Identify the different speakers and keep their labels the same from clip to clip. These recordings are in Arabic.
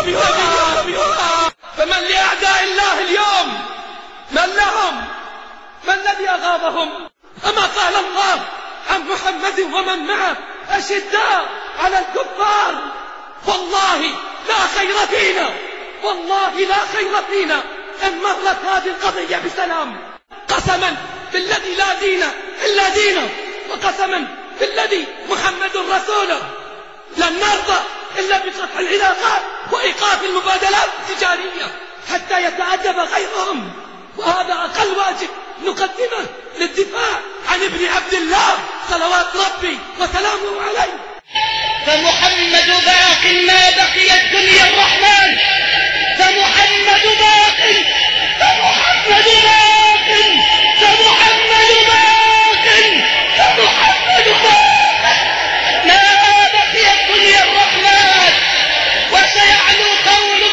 Speaker 1: فمن لأعداء الله اليوم؟ من لهم؟ ما الذي أغاظهم؟ أما قال الله عن محمد ومن معه أشداء على الكفار؟ والله لا خير فينا، والله لا خير فينا إن مرت هذه القضية بسلام. قسما بالذي لا دين إلا دينه، وقسما بالذي محمد رسوله، لن نرضى إلا بقطع العلاقات وإيقاف المبادلات التجارية حتى يتأدب غيرهم، وهذا أقل واجب نقدمه للدفاع عن ابن عبد الله صلوات ربي وسلامه عليه.
Speaker 2: فمحمد باق ما بقي الدنيا الرحمن، فمحمد باق، فمحمد باق، فمحمد باق، فمحمد باق ما بقي الدنيا الرحمن، وسيعلو قول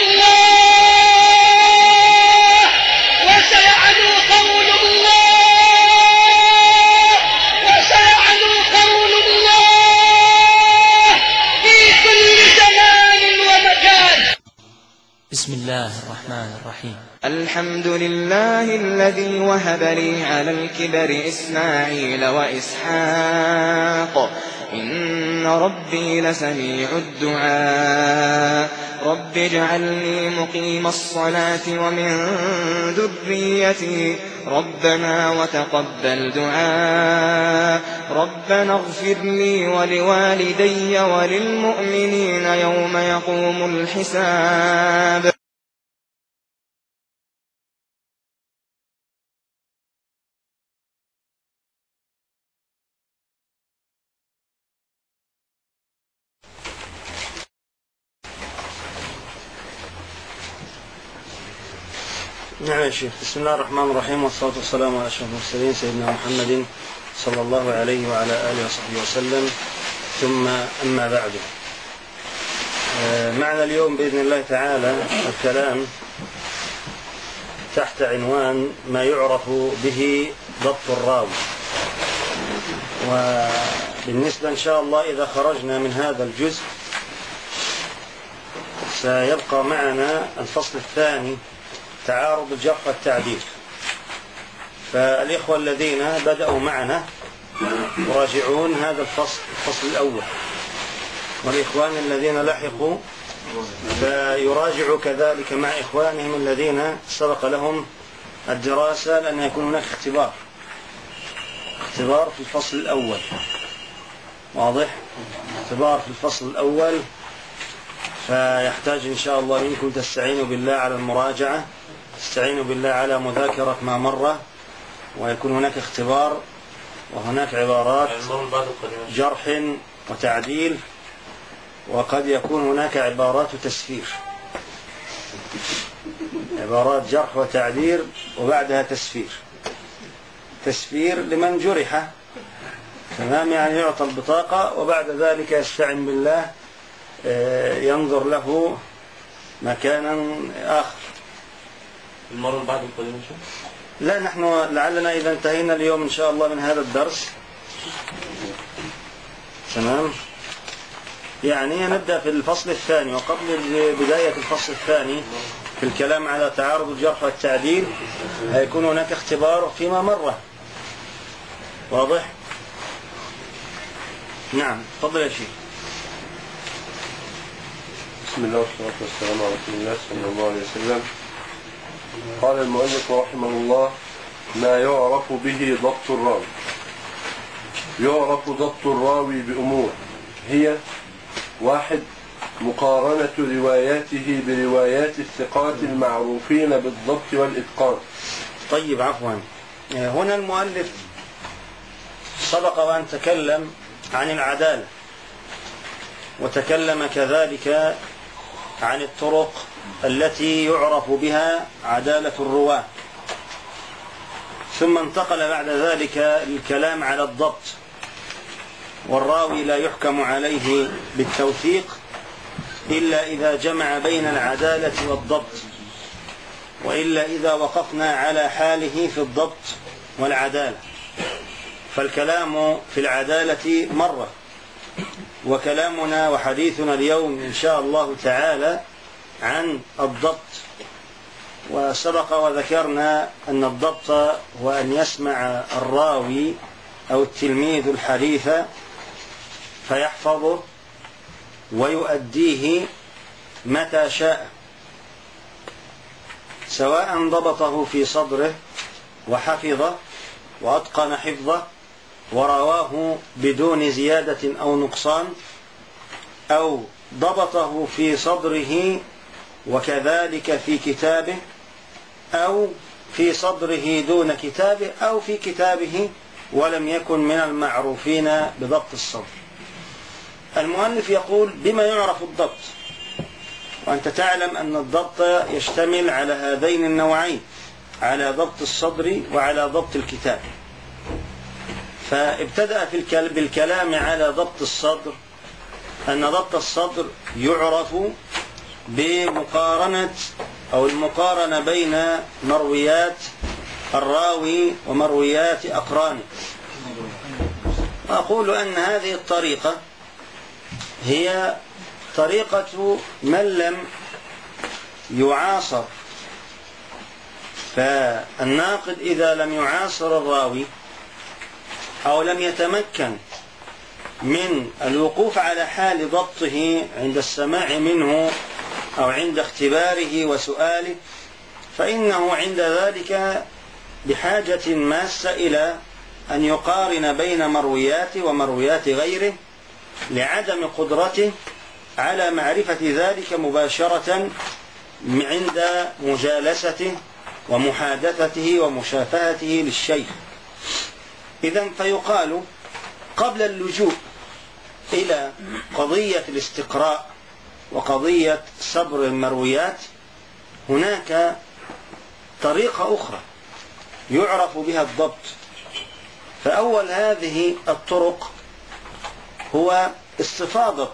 Speaker 2: الله، وسيعلو قول الله، وسيعلو قول الله في كل زمان ومكان.
Speaker 3: بسم الله الرحمن الرحيم.
Speaker 4: الحمد لله الذي وهب لي على الكبر إسماعيل وإسحاق، إن ربي لسميع الدعاء. رب اجعلني مقيم الصلاة ومن ذريتي، ربنا وتقبل دعاء. ربنا اغفر لي ولوالدي وللمؤمنين يوم يقوم الحساب.
Speaker 5: نعم يا شيخ. بسم الله الرحمن الرحيم، والصلاة والسلام على أشرف المرسلين سيدنا محمد صلى الله عليه وعلى آله وصحبه وسلم، ثم أما بعد. معنا اليوم بإذن الله تعالى الكلام تحت عنوان ما يعرف به ضبط الراوي. وبالنسبة إن شاء الله إذا خرجنا من هذا الجزء سيبقى معنا الفصل الثاني، تعارض الجرح والتعديل. فالإخوة الذين بدأوا معنا يراجعون هذا الفصل الأول، والإخوان الذين لحقوا فيراجعوا كذلك مع إخوانهم الذين سبق لهم الدراسة، لأن يكون هناك اختبار في الفصل الأول. واضح؟ اختبار في الفصل الأول، فيحتاج إن شاء الله منكم تستعينوا بالله على المراجعة، تستعينوا بالله على مذاكرة ما مر، ويكون هناك اختبار وهناك عبارات جرح وتعديل، وقد يكون هناك عبارات تسفير، عبارات جرح وتعديل وبعدها تسفير لمن جرح، تمام؟ يعني يعطى البطاقة وبعد ذلك يستعين بالله، ينظر له مكانا آخر.
Speaker 6: المرة بعد القادمة
Speaker 5: لا، نحن لعلنا إذا انتهينا اليوم إن شاء الله من هذا الدرس، تمام، يعني نبدأ في الفصل الثاني. وقبل بداية الفصل الثاني في الكلام على تعارض الجرح والتعديل هيكون هناك اختبار فيما مر. واضح؟ نعم، تفضل يا شيخ.
Speaker 6: بسم الله والصلاة والسلام على رسول الله صلى الله عليه وسلم. قال المؤلف رحمه الله: ما يعرف به ضبط الراوي. يعرف ضبط الراوي بأمور هي: 1. مقارنة رواياته بروايات الثقات المعروفين بالضبط والإتقان.
Speaker 5: طيب، عفوا، هنا المؤلف سبق وأن تكلم عن العدالة، وتكلم كذلك عن الطرق التي يعرف بها عدالة الرواة، ثم انتقل بعد ذلك الكلام على الضبط. والراوي لا يحكم عليه بالتوثيق إلا إذا جمع بين العدالة والضبط، وإلا إذا وقفنا على حاله في الضبط والعدالة. فالكلام في العدالة مرة، وكلامنا وحديثنا اليوم إن شاء الله تعالى عن الضبط. وسبق وذكرنا أن الضبط هو أن يسمع الراوي أو التلميذ الحديث فيحفظه ويؤديه متى شاء، سواء ضبطه في صدره وحفظه وأتقن حفظه ورواه بدون زيادة أو نقصان، أو ضبطه في صدره وكذلك في كتابه، أو في صدره دون كتابه، أو في كتابه ولم يكن من المعروفين بضبط الصدر. المؤلف يقول بما يعرف الضبط، وأنت تعلم أن الضبط يشتمل على هذين النوعين، على ضبط الصدر وعلى ضبط الكتاب. فابتدأ بالكلام على ضبط الصدر، أن ضبط الصدر يعرف بمقارنة أو المقارنة بين مرويات الراوي ومرويات أقرانه. وأقول أن هذه الطريقة هي طريقة من لم يعاصر. فالناقد إذا لم يعاصر الراوي أو لم يتمكن من الوقوف على حال ضبطه عند السماع منه أو عند اختباره وسؤاله، فإنه عند ذلك بحاجة ماسة إلى أن يقارن بين مروياته ومرويات غيره، لعدم قدرته على معرفة ذلك مباشرة عند مجالسته ومحادثته ومشافهته للشيخ. إذن فيقال قبل اللجوء إلى قضية الاستقراء وقضية صبر المرويات هناك طريقة أخرى يعرف بها الضبط. فأول هذه الطرق هو استفاضة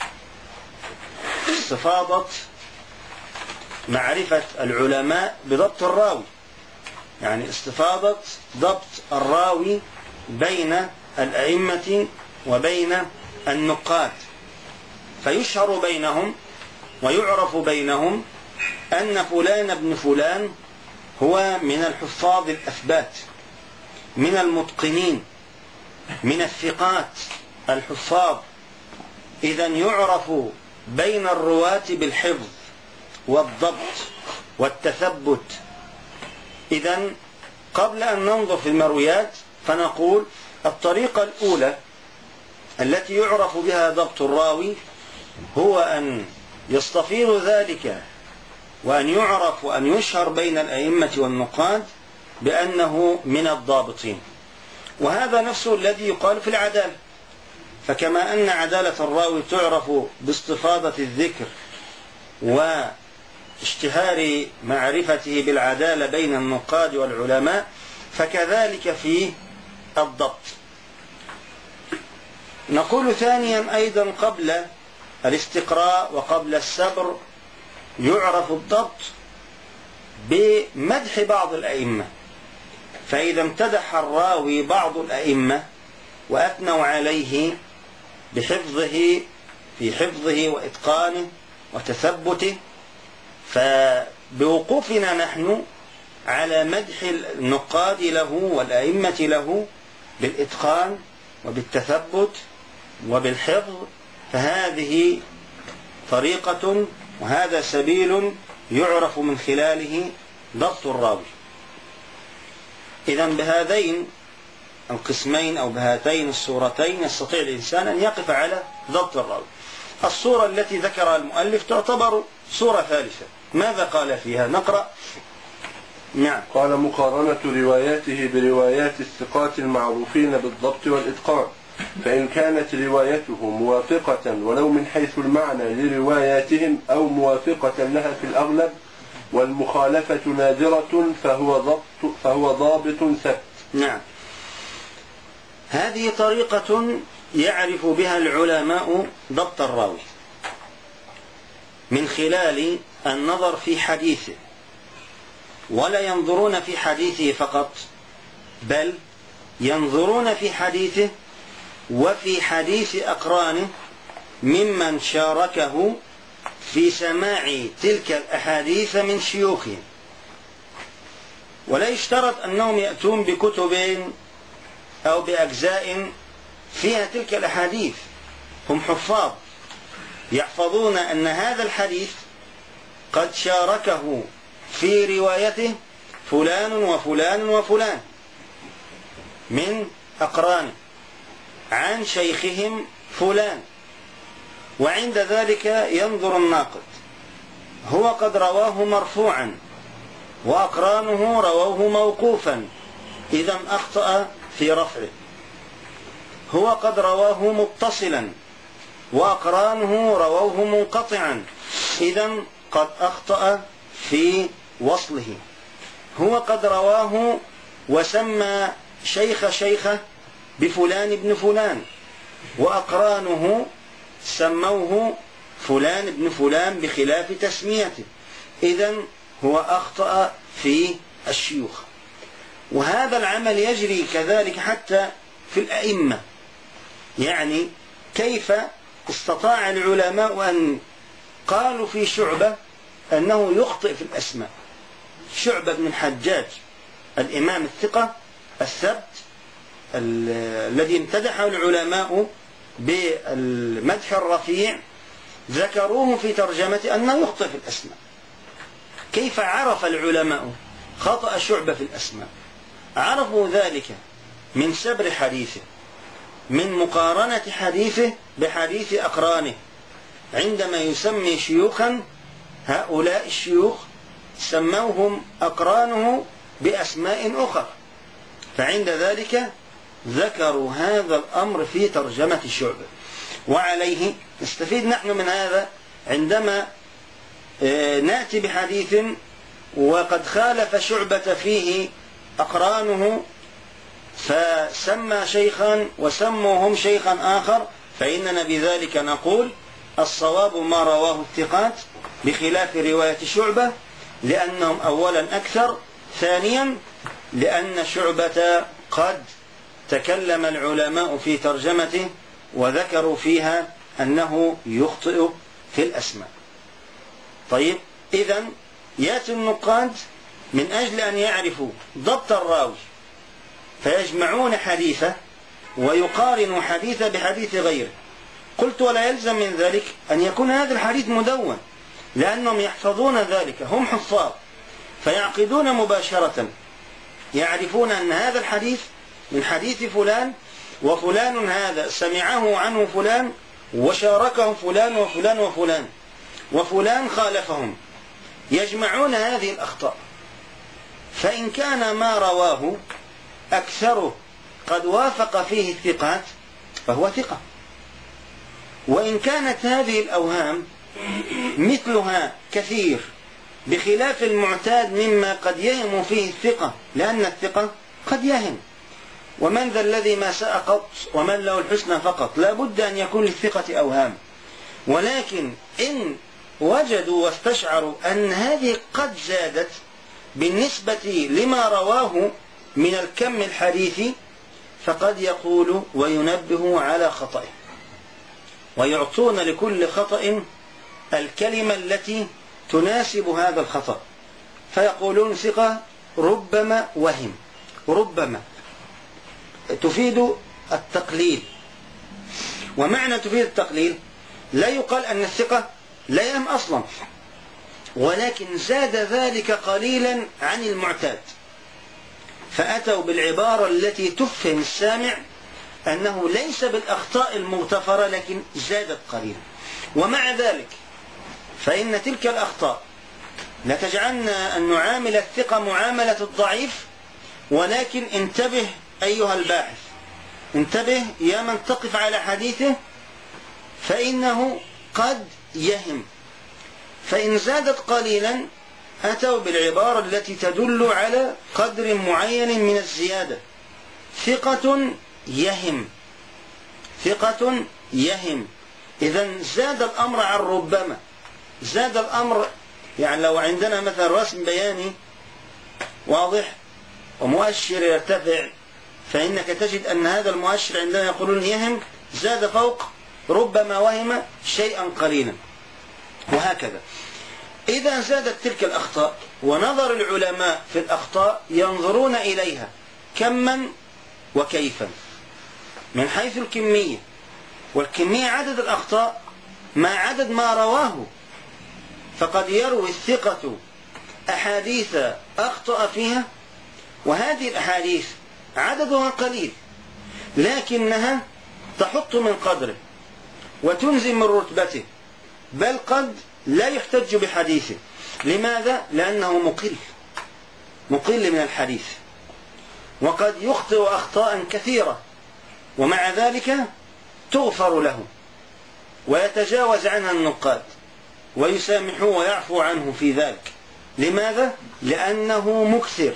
Speaker 5: معرفة العلماء بضبط الراوي، يعني استفاضة ضبط الراوي بين الأئمة وبين النقاد، فيشهر بينهم ويعرف بينهم أن فلان ابن فلان هو من الحفاظ الأثبات، من المتقنين، من الثقات الحفاظ. إذن يعرف بين الرواة بالحفظ والضبط والتثبت. إذن قبل أن ننظر في المرويات فنقول الطريقة الأولى التي يعرف بها ضبط الراوي هو أن يستفيض ذلك وأن يعرف وأن يشهر بين الأئمة والنقاد بأنه من الضابطين. وهذا نفسه الذي يقال في العدالة. فكما أن عدالة الراوي تعرف باستفاضة الذكر واشتهار معرفته بالعدالة بين النقاد والعلماء، فكذلك في الضبط. نقول ثانيا أيضا قبل الاستقراء وقبل السبر يعرف الضبط بمدح بعض الأئمة. فإذا امتدح الراوي بعض الأئمة وأثنوا عليه بحفظه في حفظه وإتقانه وتثبته، فبوقوفنا نحن على مدح النقاد له والأئمة له بالإتقان وبالتثبت وبالحفظ، فهذه طريقة وهذا سبيل يعرف من خلاله ضبط الراوي. إذن بهذين القسمين أو بهاتين الصورتين يستطيع الإنسان أن يقف على ضبط الراوي. الصورة التي ذكرها المؤلف تعتبر صورة ثالثة. ماذا قال فيها؟ نقرأ. نعم.
Speaker 6: قال مقارنة رواياته بروايات الثقات المعروفين بالضبط والإتقان، فإن كانت روايته موافقة ولو من حيث المعنى لرواياتهم أو موافقة لها في الأغلب والمخالفة نادرة فهو ضابط ثبت.
Speaker 5: نعم. هذه طريقة يعرف بها العلماء ضبط الراوي من خلال النظر في حديثه، ولا ينظرون في حديثه فقط، بل ينظرون في حديثه وفي حديث أقرانه ممن شاركه في سماع تلك الأحاديث من شيوخهم. ولا يشترط أنهم يأتون بكتب أو بأجزاء فيها تلك الأحاديث، هم حفاظ يحفظون أن هذا الحديث قد شاركه في روايته فلان وفلان وفلان من أقرانه عن شيخهم فلان، وعند ذلك ينظر الناقد، هو قد رواه مرفوعا وأقرانه رووه موقوفا، إذا أخطأ في رفعه. هو قد رواه متصلا وأقرانه رووه منقطعا، إذا قد أخطأ في وصله. هو قد رواه وسمى شيخه بفلان ابن فلان، وأقرانه سموه فلان ابن فلان بخلاف تسميته، إذا هو أخطأ في الشيوخ. وهذا العمل يجري كذلك حتى في الأئمة. يعني كيف استطاع العلماء أن قالوا في شعبة أنه يخطئ في الأسماء؟ شعبة بن الحجاج الإمام الثقة الثبت الذي امتدحه العلماء بالمدح الرفيع، ذكروه في ترجمة أنه يخطئ في الأسماء. كيف عرف العلماء خطأ شعبة في الأسماء؟ عرفوا ذلك من سبر حديثه، من مقارنة حديثه بحديث أقرانه. عندما يسمي شيوخا، هؤلاء الشيوخ سموهم أقرانه بأسماء أخرى، فعند ذلك ذكروا هذا الأمر في ترجمة شعبة. وعليه نستفيد نحن من هذا عندما نأتي بحديث وقد خالف شعبة فيه أقرانه فسمى شيخا وسموهم شيخا آخر، فإننا بذلك نقول الصواب ما رواه الثقات بخلاف رواية شعبة، لأنهم أولا أكثر، ثانيا لأن شعبة قد تكلم العلماء في ترجمته وذكروا فيها أنه يخطئ في الأسماء. طيب، إذن يأتي النقاد من أجل أن يعرفوا ضبط الراوي فيجمعون حديثه ويقارنوا حديثه بحديث غيره. قلت ولا يلزم من ذلك أن يكون هذا الحديث مدون، لأنهم يحفظون ذلك، هم حفاظ فيعقدون مباشرة، يعرفون أن هذا الحديث من حديث فلان، وفلان هذا سمعه عنه فلان وشاركه فلان وفلان وفلان، وفلان خالفهم. يجمعون هذه الأخطاء، فإن كان ما رواه أكثره قد وافق فيه الثقات فهو ثقة، وإن كانت هذه الأوهام مثلها كثير بخلاف المعتاد مما قد يهم فيه الثقة، لأن الثقة قد يهم، ومن ذا الذي ما ساء قط ومن له الحسنى فقط، لا بد أن يكون للثقة أوهام. ولكن إن وجدوا واستشعروا أن هذه قد زادت بالنسبة لما رواه من الكم الحديثي، فقد يقول وينبه على خطئه، ويعطون لكل خطأ الكلمة التي تناسب هذا الخطأ، فيقولون ثقة ربما وهم، ربما تفيد التقليل. ومعنى تفيد التقليل لا يقال أن الثقة لا يهم أصلا، ولكن زاد ذلك قليلا عن المعتاد، فأتوا بالعبارة التي تفهم السامع أنه ليس بالأخطاء المغتفرة لكن زادت قليلا. ومع ذلك فإن تلك الأخطاء لا تجعلنا أن نعامل الثقة معاملة الضعيف، ولكن انتبه أيها الباحث، انتبه يا من تقف على حديثه، فإنه قد يهم. فإن زادت قليلا أتوا بالعبارة التي تدل على قدر معين من الزيادة، ثقة يهم، ثقة يهم. إذن زاد الأمر عن ربما، زاد الأمر. يعني لو عندنا مثلا رسم بياني واضح ومؤشر يرتفع، فإنك تجد أن هذا المؤشر عندما يقولون يهم زاد فوق ربما وهم شيئا قليلا. وهكذا. إذا زادت تلك الأخطاء ونظر العلماء في الأخطاء ينظرون إليها كما وكيفا من حيث الكمية، والكمية عدد الأخطاء مع عدد ما رواه، فقد يروي الثقة أحاديث أخطأ فيها، وهذه الأحاديث عددها قليل لكنها تحط من قدره وتنزل من رتبته، بل قد لا يحتج بحديثه. لماذا؟ لأنه مقل من الحديث، وقد يخطئ أخطاء كثيرة ومع ذلك تغفر له ويتجاوز عنها النقاد ويسامحوه ويعفو عنه في ذلك. لماذا؟ لأنه مكثر.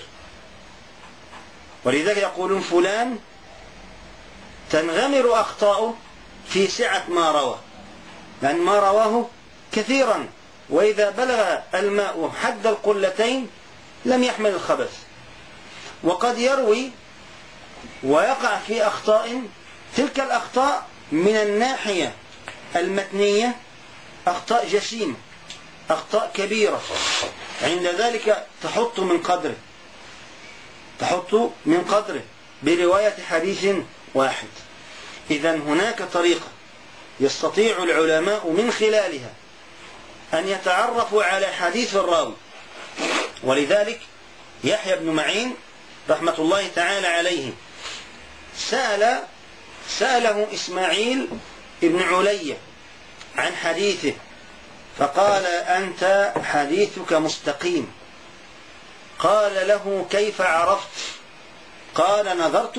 Speaker 5: ولذلك يقولون فلان تنغمر أخطاؤه في سعة ما روى، لأن ما رواه كثيرا، وإذا بلغ الماء حد القلتين لم يحمل الخبث. وقد يروي ويقع في أخطاء، تلك الأخطاء من الناحية المتنية أخطاء جسيمة، أخطاء كبيرة، عند ذلك تحط من قدره برواية حديث واحد. إذن هناك طريقة يستطيع العلماء من خلالها أن يتعرفوا على حديث الراوي. ولذلك يحيى بن معين رحمة الله تعالى عليه سأله إسماعيل بن علية عن حديثه، فقال: أنت حديثك مستقيم. قال له: كيف عرفت؟ قال: نظرت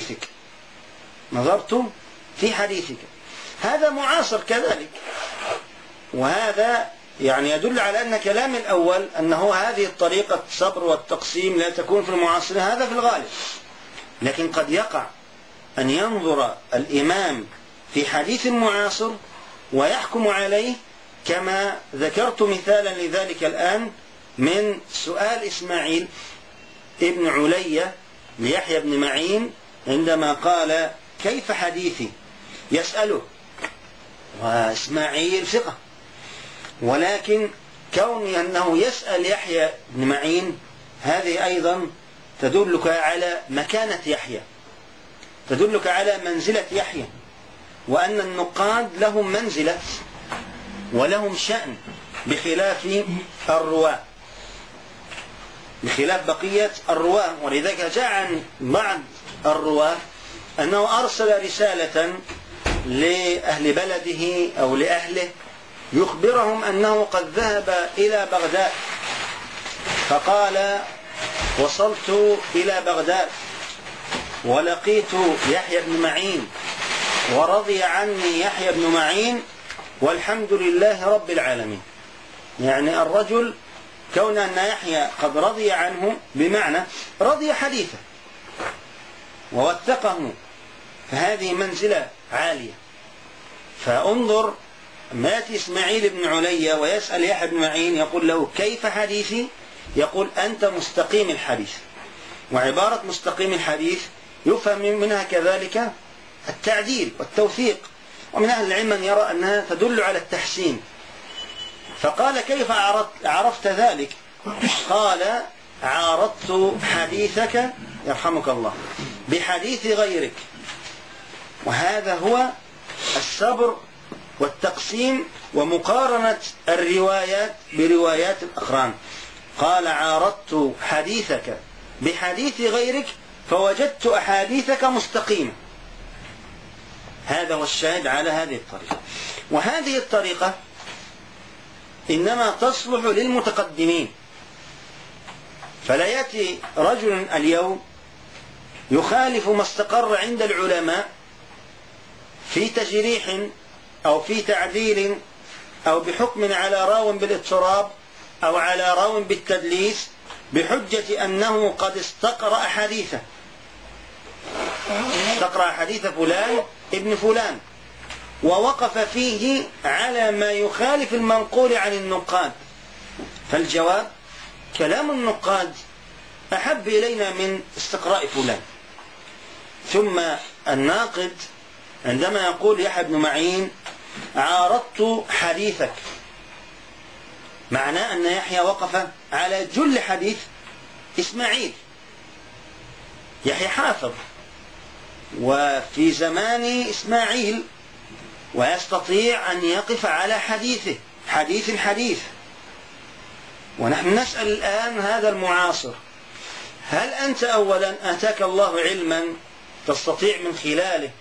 Speaker 5: في حديثك. هذا معاصر كذلك، وهذا يعني يدل على أن كلام الأول أنه هذه الطريقة الصبر والتقسيم لا تكون في المعاصرين، هذا في الغالب. لكن قد يقع أن ينظر الإمام في حديث معاصر ويحكم عليه، كما ذكرت مثالا لذلك الآن من سؤال إسماعيل ابن علية ليحيى بن معين عندما قال: كيف حديثي؟ يسأله، وإسماعيل ثقة، ولكن كون أنه يسأل يحيى بن معين هذه أيضا تدلك على مكانة يحيى، تدلك على منزلة يحيى، وأن النقاد لهم منزلة ولهم شأن بخلاف الرواة، بخلاف بقية الرواة. ولذلك جاء عن بعض الرواة أنه أرسل رسالة لأهل بلده أو لأهله يخبرهم أنه قد ذهب إلى بغداد، فقال: وصلت إلى بغداد ولقيت يحيى بن معين ورضي عني يحيى بن معين والحمد لله رب العالمين. يعني الرجل كون أن يحيى قد رضي عنه بمعنى رضي حديثه ووثقه، فهذه منزلة عالية. فانظر ما يأتي إسماعيل بن علية ويسأل يحيى بن معين يقول له: كيف حديثي؟ يقول: أنت مستقيم الحديث. وعبارة مستقيم الحديث يفهم منها كذلك التعديل والتوثيق، ومن أهل العلم من يرى أنها تدل على التحسين. فقال: كيف عرفت ذلك؟ قال: عارضت حديثك يرحمك الله بحديث غيرك. وهذا هو الصبر والتقسيم ومقارنة الروايات بروايات الأقران. قال: عارضت حديثك بحديث غيرك فوجدت أحاديثك مستقيمة. هذا هو الشاهد على هذه الطريقة. وهذه الطريقة إنما تصلح للمتقدمين، فلا يأتي رجل اليوم يخالف ما استقر عند العلماء في تجريح أو في تعديل أو بحكم على راو بالاضطراب أو على راو بالتدليس بحجة أنه قد استقرأ حديثه، استقرأ حديث فلان ابن فلان ووقف فيه على ما يخالف المنقول عن النقاد. فالجواب: كلام النقاد أحب إلينا من استقراء فلان. ثم الناقد عندما يقول يحيى بن معين: عارضت حديثك، معناه أن يحيى وقف على جل حديث إسماعيل. يحيى حافظ وفي زمان إسماعيل، ويستطيع أن يقف على حديثه، حديث الحديث. ونحن نسأل الآن هذا المعاصر: هل أنت أولا آتاك الله علما تستطيع من خلاله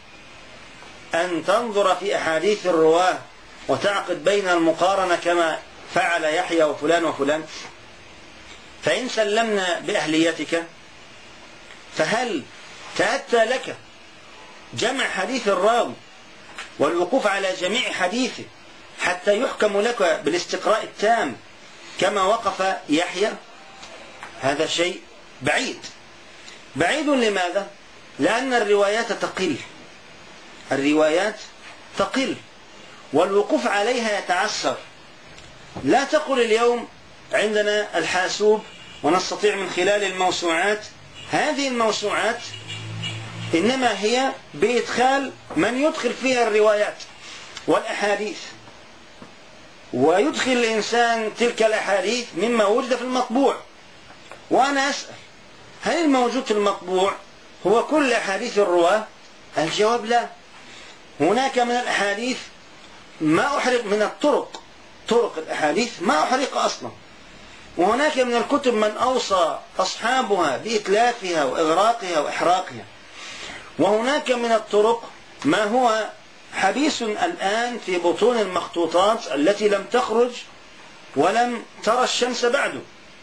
Speaker 5: أن تنظر في أحاديث الرواة وتعقد بين المقارنة كما فعل يحيى وفلان وفلان؟ فإن سلمنا بأهليتك، فهل تأتى لك جمع حديث الراوي والوقوف على جميع حديثه حتى يحكم لك بالاستقراء التام كما وقف يحيى؟ هذا شيء بعيد. بعيد لماذا؟ لأن الروايات تقل، الروايات تقل والوقوف عليها يتعسر. لا تقل اليوم عندنا الحاسوب ونستطيع من خلال الموسوعات. هذه الموسوعات إنما هي بإدخال من يدخل فيها الروايات والأحاديث، ويدخل الإنسان تلك الأحاديث مما وجد في المطبوع. وأنا أسأل: هل الموجود في المطبوع هو كل أحاديث الرواة؟ الجواب لا. هناك من الأحاديث ما أحرق، من الطرق، طرق الأحاديث ما أحرق أصلا. وهناك من الكتب من أوصى أصحابها بإتلافها وإغراقها وإحراقها. وهناك من الطرق ما هو حبيس الآن في بطون المخطوطات التي لم تخرج ولم ترى الشمس بعد.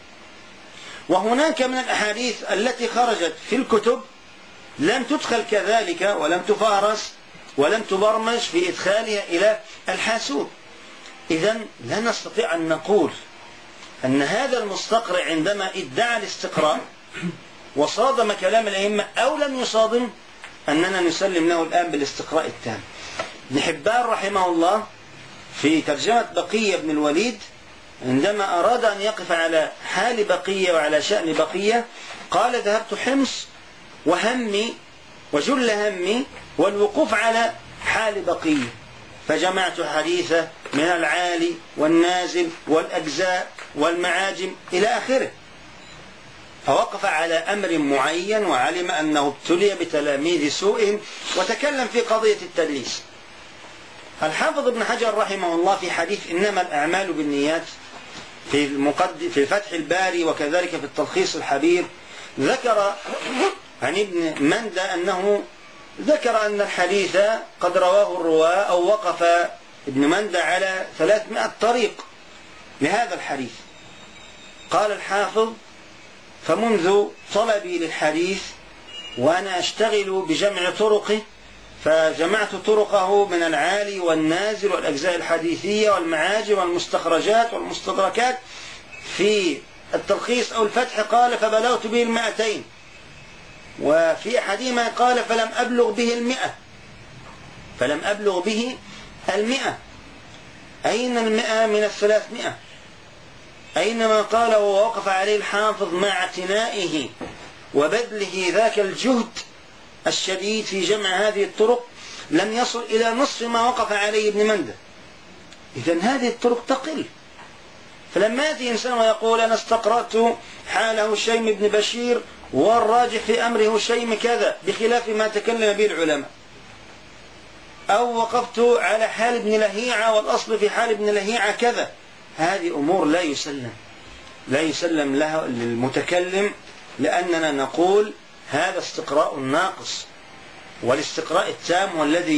Speaker 5: وهناك من الأحاديث التي خرجت في الكتب لم تدخل كذلك ولم تفارس ولم تبرمج في إدخالها إلى الحاسوب. إذن لا نستطيع أن نقول أن هذا المستقرئ عندما ادعى الاستقراء وصادم كلام الأئمة أو لم يصادم أننا نسلم له الآن بالاستقراء التام. ابن حبان رحمه الله في ترجمة بقية بن الوليد عندما أراد أن يقف على حال بقية وعلى شأن بقية قال: ذهبت حمص وهمي وجل همي والوقوف على حال بقية، فجمعت حديثه من العالي والنازل والأجزاء والمعاجم إلى آخره. فوقف على أمر معين وعلم أنه ابتلي بتلاميذ سوء وتكلم في قضية التدليس. الحافظ ابن حجر رحمه الله في حديث إنما الأعمال بالنيات في فتح الباري وكذلك في التلخيص الحبير ذكر عن ابن مندى أنه ذكر أن الحديث قد رواه الرواة أو وقف ابن مندى على 300 طريق لهذا الحديث. قال الحافظ: فمنذ طلبي للحديث وأنا أشتغل بجمع طرقه فجمعت طرقه من العالي والنازل والأجزاء الحديثية والمعاجم والمستخرجات والمستدركات. في التلخيص أو الفتح قال: فبلغت به 200، وفي أحدهما قال: فلم أبلغ به 100، فلم أبلغ به 100. أين 100 من 300؟ أينما قال ووقف عليه الحافظ مع اعتنائه وبذله ذاك الجهد الشديد في جمع هذه الطرق لم يصل إلى نصف ما وقف عليه ابن مندى. إذن هذه الطرق تقل. فلما يأتي إنسان ويقول: أنا استقرأت حال هشيم بن بشير والراجح في أمره هشيم كذا بخلاف ما تكلم به العلماء، أو وقفت على حال ابن لهيعة والأصل في حال ابن لهيعة كذا، هذه أمور لا يسلم لها للمتكلم، لأننا نقول هذا استقراء ناقص. والاستقراء التام والذي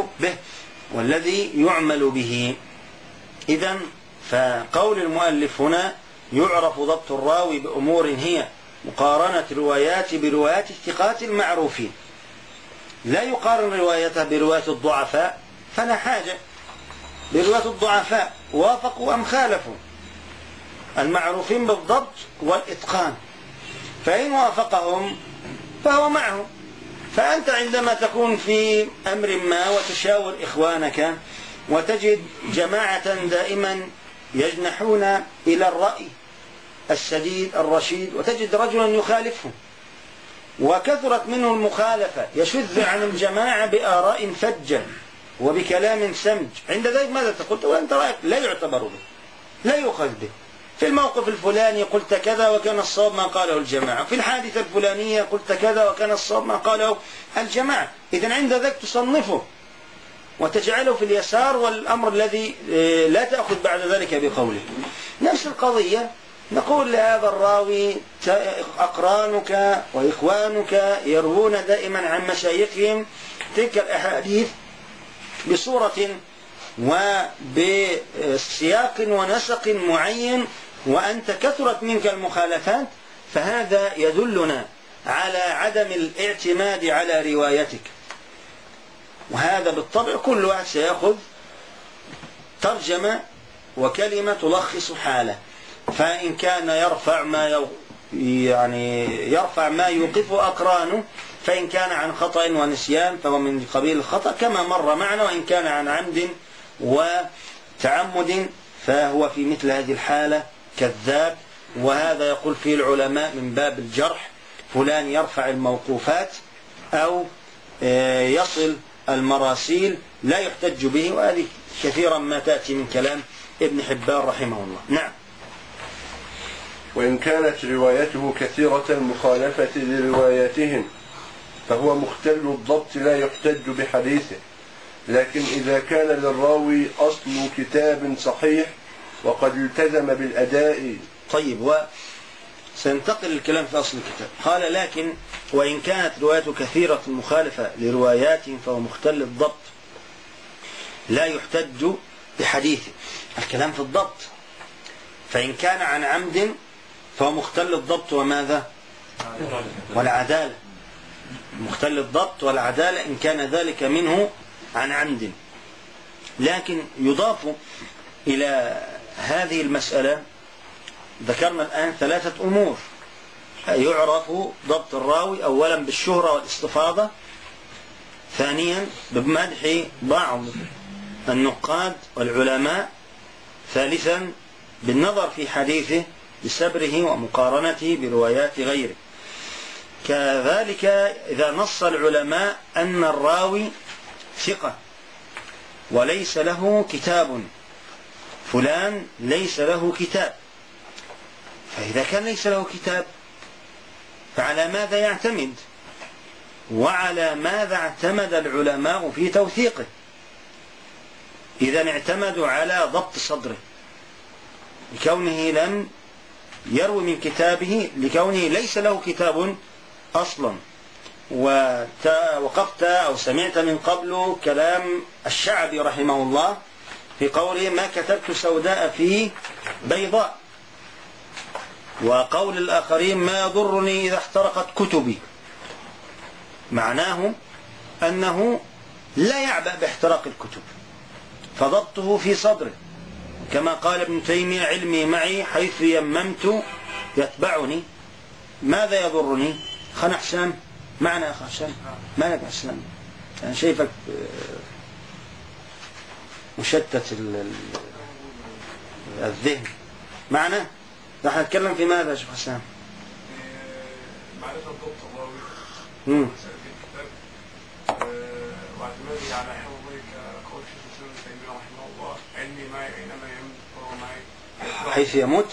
Speaker 5: يعمل به. إذن فقول المؤلف هنا: يعرف ضبط الراوي بأمور هي مقارنة روايات بروايات الثقات المعروفين. لا يقارن روايته برواية الضعفاء، فلا حاجة. برواية الضعفاء وافقوا أم خالفوا المعروفين بالضبط والإتقان، فإن وافقهم فهو معهم. فأنت عندما تكون في أمر ما وتشاور إخوانك وتجد جماعة دائما يجنحون إلى الرأي السديد الرشيد، وتجد رجلا يخالفهم وكثرت منه المخالفة يشذ عن الجماعة بآراء فجة وبكلام سمج، عند ذلك ماذا تقول؟ وأنت رأيك لا يعتبر به. لا يؤخذ به. في الموقف الفلاني قلت كذا وكان الصواب ما قاله الجماعة، في الحادثة الفلانية قلت كذا وكان الصواب ما قاله الجماعة. إذن عند ذلك تصنفه وتجعله في اليسار، والأمر الذي لا تأخذ بعد ذلك بقوله. نفس القضية نقول لهذا الراوي أقرانك وإخوانك يروون دائما عن مشايخهم تلك الأحاديث بصورة وبسياق ونسق معين، وأنت كثرت منك المخالفات، فهذا يدلنا على عدم الاعتماد على روايتك. وهذا بالطبع كل واحد سيأخذ ترجمة وكلمة تلخص حاله. فإن كان يرفع ما يوقف أقرانه، فإن كان عن خطأ ونسيان فهو من قبيل الخطأ كما مر معنا، وإن كان عن عمد وتعمد فهو في مثل هذه الحالة كذاب. وهذا يقول فيه العلماء من باب الجرح، فلان يرفع الموقوفات أو يصل المراسيل لا يحتج به، وهذه كثيرا ما تأتي من كلام ابن حبان رحمه الله. نعم.
Speaker 6: وإن كانت روايته كثيرة المخالفة لرواياتهم فهو مختل الضبط لا يحتج بحديثه. لكن إذا كان للراوي أصل كتاب صحيح وقد التزم بالأداء.
Speaker 5: طيب، وسننتقل الكلام في أصل الكتاب. قال لكن وإن كانت روايته كثيرة مخالفة لرواياتهم فهو مختل الضبط لا يحتج بحديثه. الكلام في الضبط، فإن كان عن عمد فهو مختل الضبط وماذا؟ والعدالة. مختل الضبط والعدالة إن كان ذلك منه عن عمد. لكن يضاف إلى هذه المسألة، ذكرنا الآن 3 أمور يعرف ضبط الراوي: أولا بالشهرة والاستفاضة، ثانيا بمدح بعض النقاد والعلماء، ثالثا بالنظر في حديثه بسبره ومقارنته بروايات غيره. كذلك إذا نص العلماء أن الراوي ثقة وليس له كتاب، فلان ليس له كتاب، فإذا كان ليس له كتاب فعلى ماذا يعتمد؟ وعلى ماذا اعتمد العلماء في توثيقه؟ إذا اعتمدوا على ضبط صدره لكونه لم يروي من كتابه، لكونه ليس له كتاب أصلا. ووقفت أو سمعت من قبل كلام الشعبي رحمه الله في قوله: ما كتبت سوداء في بيضاء. وقول الآخرين: ما يضرني إذا احترقت كتبي. معناه أنه لا يعبأ باحتراق الكتب، فضبطه في صدره، كما قال ابن تيمية: علمي معي حيث يممت يتبعني. ماذا يضرني؟ خان حسام معنا يا أخ حسام؟ مالك يا حسام؟ أنا شايفك مشتت الذهن. معنا؟ نحن نتكلم في ماذا يا شيخ حسام؟
Speaker 7: معرفة ضبط الراوي واعتمادي على حفظه كقول شيخ الإسلام ابن تيمية رحمه الله: علمي معي أينما يمت فهو معي.
Speaker 5: حيث يموت؟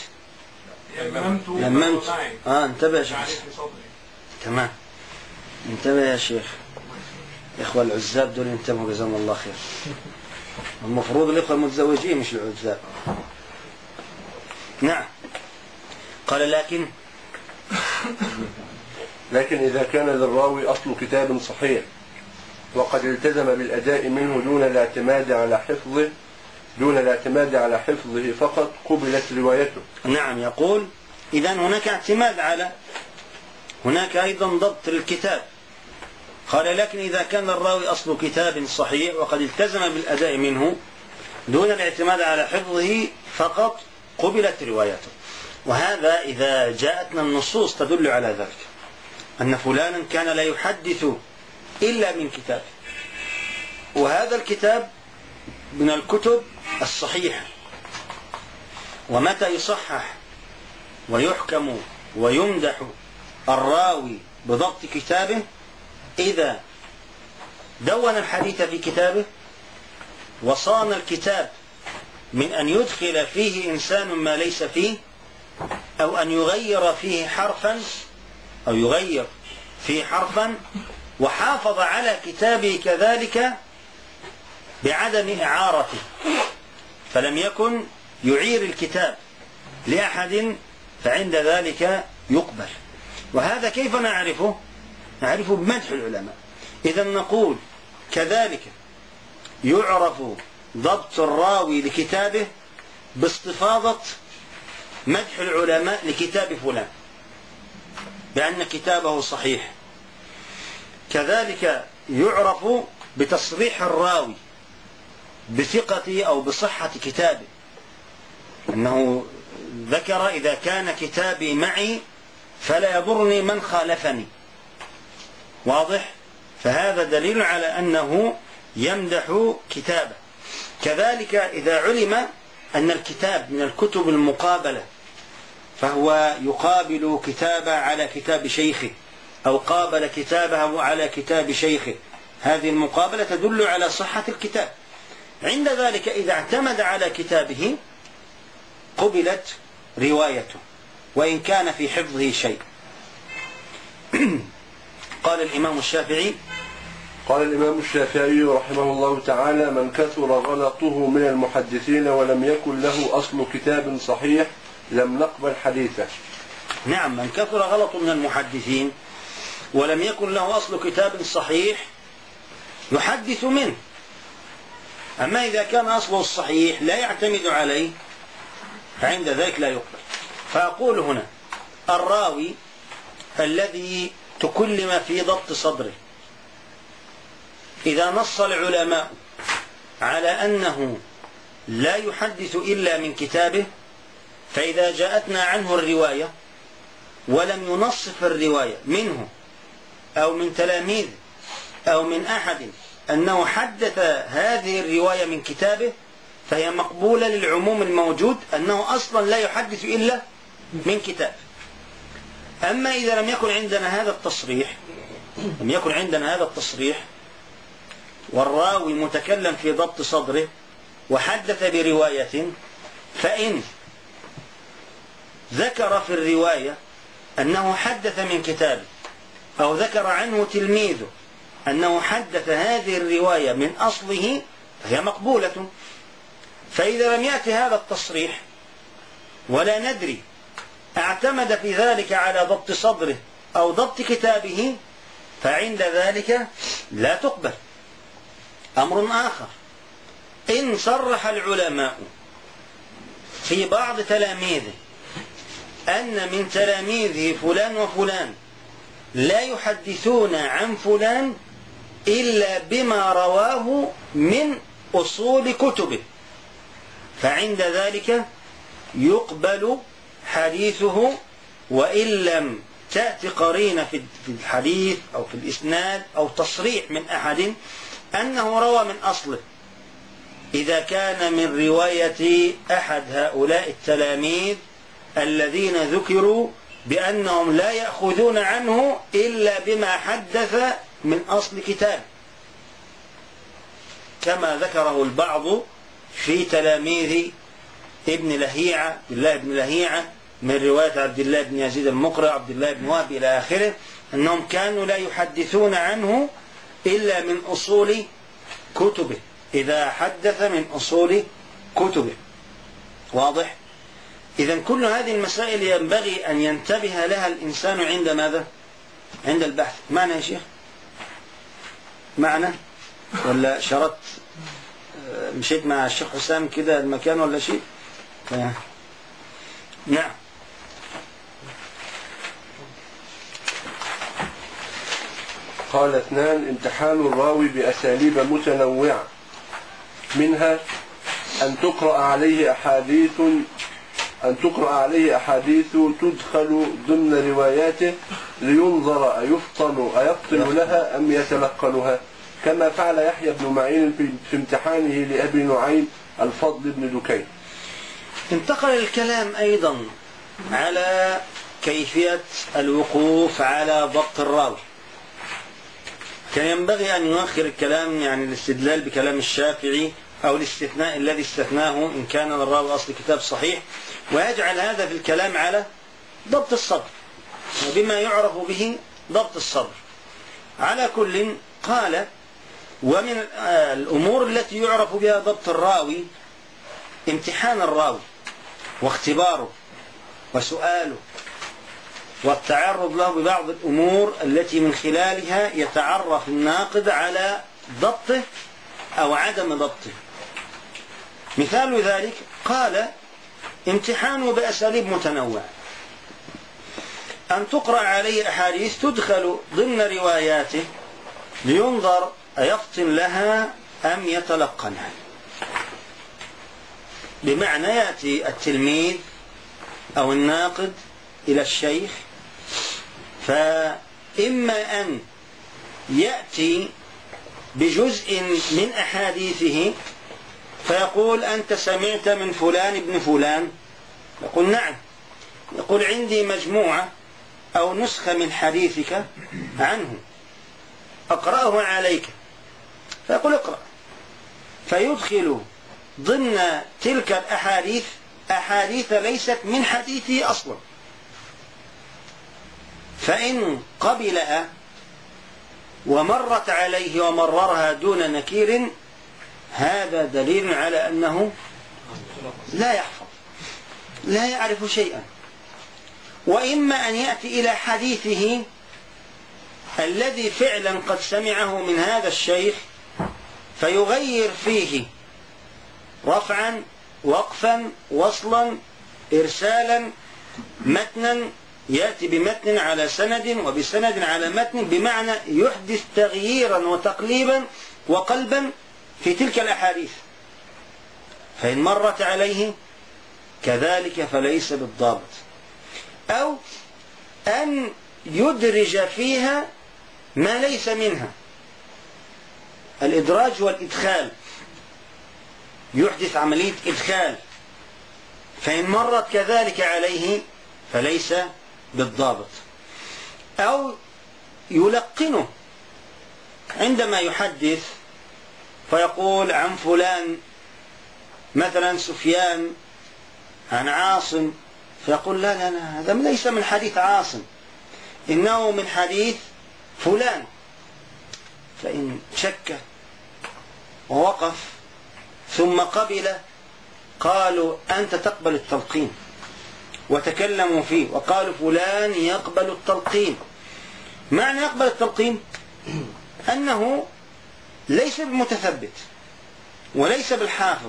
Speaker 5: يممت. انتبه يا شيخ. تمام، انتبه يا شيخ. الإخوة العزاب دول انتبهوا جزاهم الله خير. المفروض الإخوة المتزوجين مش العزاب. نعم. قال
Speaker 6: لكن إذا كان للراوي أصل كتاب صحيح وقد التزم بالأداء منه دون الاعتماد على حفظه فقط قبلت روايته.
Speaker 5: نعم، يقول إذا هناك اعتماد على، هناك أيضا ضبط الكتاب. قال لكن إذا كان الراوي أصل كتاب صحيح وقد التزم بالأداء منه دون الاعتماد على حفظه فقط قبلت روايته. وهذا إذا جاءتنا النصوص تدل على ذلك، أن فلانا كان لا يحدث إلا من كتاب، وهذا الكتاب من الكتب الصحيحة. ومتى يصحح ويحكم ويمدح الراوي بضبط كتابه؟ إذا دون الحديث في كتابه وصان الكتاب من أن يدخل فيه إنسان ما ليس فيه، أو أن يغير فيه حرفا، أو يغير فيه حرفا، وحافظ على كتابه كذلك بعدم إعارته، فلم يكن يعير الكتاب لأحد، فعند ذلك يقبل. وهذا كيف نعرفه؟ نعرفه بمدح العلماء. إذا نقول كذلك يعرف ضبط الراوي لكتابه باستفاضة مدح العلماء لكتاب فلان بأن كتابه صحيح. كذلك يعرف بتصريح الراوي بثقته أو بصحة كتابه، أنه ذكر إذا كان كتابي معي فلا يضرني من خالفني. واضح؟ فهذا دليل على أنه يمدح كتابه. كذلك إذا علم أن الكتاب من الكتب المقابلة، فهو يقابل كتابه على كتاب شيخه، أو قابل كتابه على كتاب شيخه، هذه المقابلة تدل على صحة الكتاب. عند ذلك إذا اعتمد على كتابه قبلت روايته وإن كان في حفظه شيء. قال الإمام
Speaker 6: الشافعي رحمه الله تعالى: من كثر غلطه من المحدثين ولم يكن له أصل كتاب صحيح لم نقبل حديثه.
Speaker 5: نعم، من كثر غلطه من المحدثين ولم يكن له أصل كتاب صحيح يحدث منه. أما إذا كان أصله الصحيح لا يعتمد عليه فعند ذلك لا يقبل. فأقول هنا: الراوي الذي تكلم في ضبط صدره، إذا نص العلماء على أنه لا يحدث إلا من كتابه، فإذا جاءتنا عنه الرواية ولم ينصف الرواية منه أو من تلاميذ أو من أحد أنه حدث هذه الرواية من كتابه، فهي مقبولة للعموم الموجود أنه أصلا لا يحدث إلا من كتابه. أما إذا لم يكن عندنا هذا التصريح والراوي متكلم في ضبط صدره وحدث برواية، فإن ذكر في الرواية أنه حدث من كتابه، أو ذكر عنه تلميذه أنه حدث هذه الرواية من أصله، فهي مقبولة. فإذا لم يأتي هذا التصريح ولا ندري اعتمد في ذلك على ضبط صدره أو ضبط كتابه، فعند ذلك لا تقبل. أمر آخر: إن صرح العلماء في بعض تلاميذه أن من تلاميذه فلان وفلان لا يحدثون عن فلان إلا بما رواه من أصول كتبه، فعند ذلك يقبل حديثه، وإن لم تأتي قرينة في الحديث أو في الإسناد أو تصريح من أحد أنه روى من أصله. إذا كان من رواية أحد هؤلاء التلاميذ الذين ذكروا بأنهم لا يأخذون عنه إلا بما حدث من أصل كتاب، كما ذكره البعض في تلاميذ ابن لهيعة، عبد الله بن لهيعة، من رواية عبد الله بن يزيد المقري، عبد الله بن وهب إلى آخره، أنهم كانوا لا يحدثون عنه إلا من أصول كتبه، إذا حدث من أصول كتبه. واضح؟ إذن كل هذه المسائل ينبغي أن ينتبه لها الإنسان عند ماذا؟ عند البحث. معنى يا شيخ؟ معنى؟ ولا شرط مشيت مع الشيخ حسام كده المكان ولا شيء؟ نعم.
Speaker 6: قال: 2: امتحان الراوي بأساليب متنوعة، منها أن تقرأ عليه أحاديث تدخل ضمن رواياته لينظر أيفطن لها أم يتلقنها، كما فعل يحيى بن معين في امتحانه لأبي نعيم الفضل بن دكين.
Speaker 5: انتقل الكلام أيضا على كيفية الوقوف على ضبط الراوي. كان ينبغي أن يؤخر الكلام، يعني الاستدلال بكلام الشافعي أو الاستثناء الذي استثناه إن كان للراوي أصل كتاب صحيح، ويجعل هذا في الكلام على ضبط الصدر وبما يعرف به ضبط الصدر. على كل قال: ومن الأمور التي يعرف بها ضبط الراوي امتحان الراوي واختباره وسؤاله والتعرض له ببعض الأمور التي من خلالها يتعرف الناقد على ضبطه أو عدم ضبطه. مثال ذلك قال: امتحانه بأساليب متنوعة، أن تقرأ عليه أحاديث تدخل ضمن رواياته لينظر أيفطن لها أم يتلقنها. بمعنى يأتي التلميذ أو الناقد إلى الشيخ، فإما أن يأتي بجزء من أحاديثه فيقول: أنت سمعت من فلان ابن فلان؟ يقول: نعم. يقول: عندي مجموعة أو نسخة من حديثك عنه أقرأه عليك. فيقول: اقرأ. فيدخل ضمن تلك الأحاديث أحاديث ليست من حديثه أصلا، فإن قبلها ومرت عليه ومررها دون نكير هذا دليل على أنه لا يحفظ، لا يعرف شيئا. وإما أن يأتي إلى حديثه الذي فعلا قد سمعه من هذا الشيخ فيغير فيه رفعا وقفا وصلا إرسالا متنا، يأتي بمتن على سند وبسند على متن، بمعنى يحدث تغييرا وتقليبا وقلبا في تلك الأحاديث. فإن مرت عليه كذلك فليس بالضابط. أو أن يدرج فيها ما ليس منها، الإدراج والإدخال، يحدث عملية إدخال، فإن مرت كذلك عليه فليس بالضابط. أو يلقنه عندما يحدث فيقول: عن فلان مثلا سفيان عن عاصم، فيقول: لا لا لا، هذا ليس من حديث عاصم، إنه من حديث فلان. فإن شك ووقف ثم قبل قالوا: أنت تقبل التلقين، وتكلموا فيه وقالوا: فلان يقبل التلقين. معنى يقبل التلقين أنه ليس بالمتثبت وليس بالحافظ،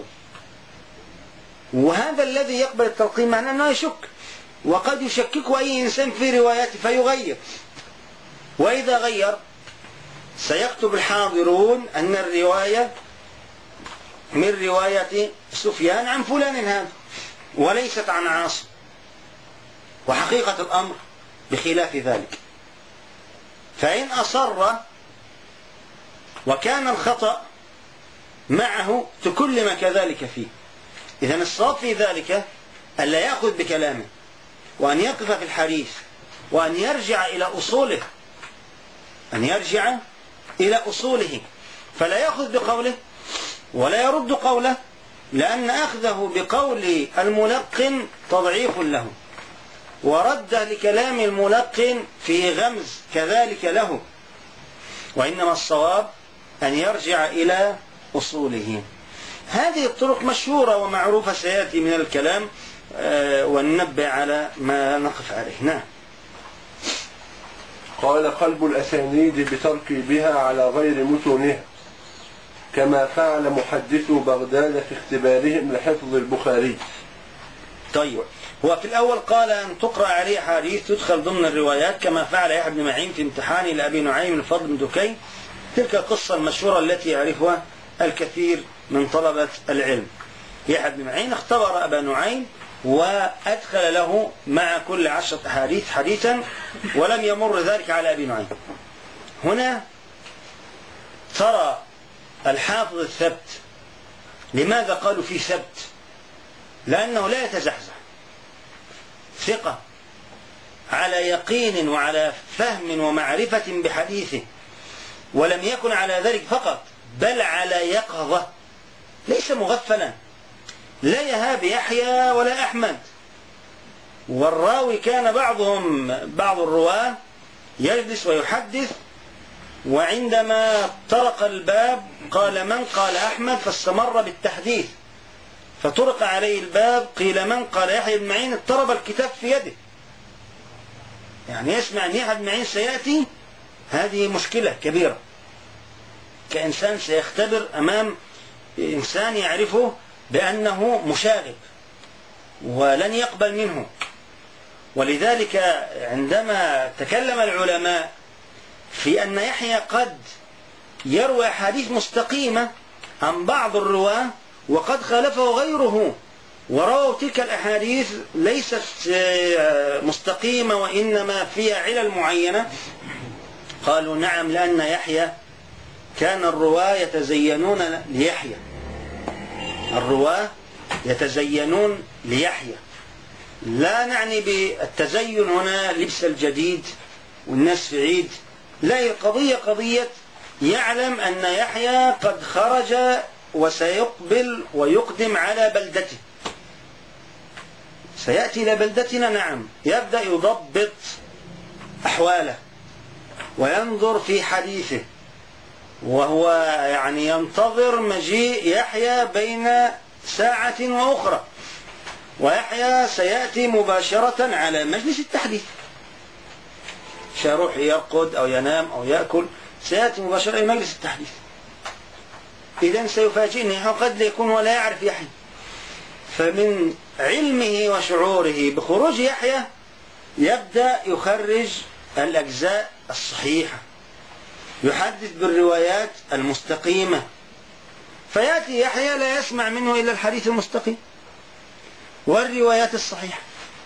Speaker 5: وهذا الذي يقبل التلقين معناه أنه يشك، وقد يشكك أي إنسان في رواياته فيغير، وإذا غير سيكتب الحاضرون أن الرواية من رواية سفيان عن فلان هذا وليست عن عاصم، وحقيقة الأمر بخلاف ذلك. فإن أصر وكان الخطأ معه تكلم كذلك فيه. إذن الصواب في ذلك ألا يأخذ بكلامه، وأن يقف في الحديث، وأن يرجع إلى أصوله، أن يرجع إلى أصوله، فلا يأخذ بقوله ولا يرد قوله، لأن أخذه بقول الملقن تضعيف له، ورده لكلام الملقن فيه غمز كذلك له، وإنما الصواب أن يرجع إلى أصوله. هذه الطرق مشهورة ومعروفة، سيأتي من الكلام وننبه على ما نقف عليه. نعم.
Speaker 6: قال: قلب الأسانيد بتركيبها على غير متونها، كما فعل محدثو بغداد في اختبارهم لحفظ البخاري.
Speaker 5: طيب، هو في الأول قال أن تقرأ عليه حديث تدخل ضمن الروايات، كما فعل يحيى بن معين في امتحانه لأبي نعيم الفضل بن دكين، تلك القصة المشهورة التي يعرفها الكثير من طلبة العلم. يحيى بن معين اختبر أبا نعيم وأدخل له مع كل 10 أحاديث حديثا، ولم يمر ذلك على أبي نعيم. هنا ترى الحافظ الثبت. لماذا قالوا فيه ثبت؟ لأنه لا يتزحزح، ثقة على يقين وعلى فهم ومعرفة بحديثه، ولم يكن على ذلك فقط بل على يقظة ليس مغفلا، لا يهاب يحيى ولا أحمد. والراوي كان بعض الرواة يجلس ويحدث، وعندما طرق الباب قال من؟ قال أحمد، فاستمر بالتحديث، فطرق عليه الباب قيل من؟ قال يحيى بن معين، اضطرب الكتاب في يده. يعني يسمع أن يحيى بن معين سيأتي، هذه مشكلة كبيرة، كإنسان سيختبر أمام إنسان يعرفه بأنه مشاغب ولن يقبل منه. ولذلك عندما تكلم العلماء في أن يحيى قد يروي أحاديث مستقيمة عن بعض الرواة وقد خالفه غيره ورووا تلك الأحاديث ليست مستقيمة وإنما فيها علل معينة، قالوا نعم، لأن يحيى كان الرواة يتزينون ليحيى، الرواة يتزينون ليحيى. لا نعني بالتزين هنا لبس الجديد والناس في عيد، لا، القضية قضية يعلم أن يحيى قد خرج وسيقبل ويقدم على بلدته، سيأتي إلى بلدتنا، نعم، يبدأ يضبط أحواله وينظر في حديثه، وهو يعني ينتظر مجيء يحيى بين ساعة وأخرى، ويحيى سيأتي مباشرة على مجلس التحديث، مش يروح يرقد أو ينام أو يأكل، سيأتي مباشرة إلى مجلس التحديث. إذن سيفاجئني قد يكون ولا يعرف يحيى. فمن علمه وشعوره بخروج يحيى يبدأ يخرج الأجزاء الصحيحة، يحدث بالروايات المستقيمة، فيأتي يحيى لا يسمع منه إلا الحديث المستقيم والروايات الصحيحة.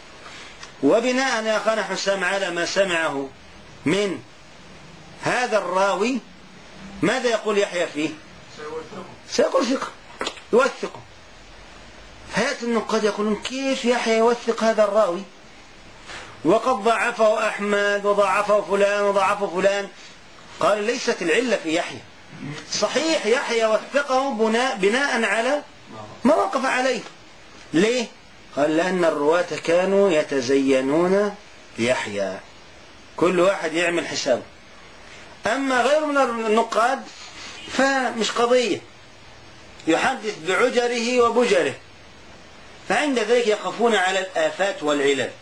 Speaker 5: وبناء يا أخانا حسام على ما سمعه من هذا الراوي ماذا يقول يحيى فيه؟ سيقول ثقة، يوثقه. فيأتي النقاد يقولون كيف يحيى يوثق هذا الراوي وقد ضعفه أحمد وضعفه فلان وضعفه فلان؟ قال ليست العلة في يحيى، صحيح يحيى وثقه بناء على ما وقف عليه. ليه؟ قال لأن الرواة كانوا يتزينون ليحيى، كل واحد يعمل حسابه. أما غير من النقاد فمش قضية، يحدث بعجره وبجره، فعند ذلك يقفون على الآفات والعلل.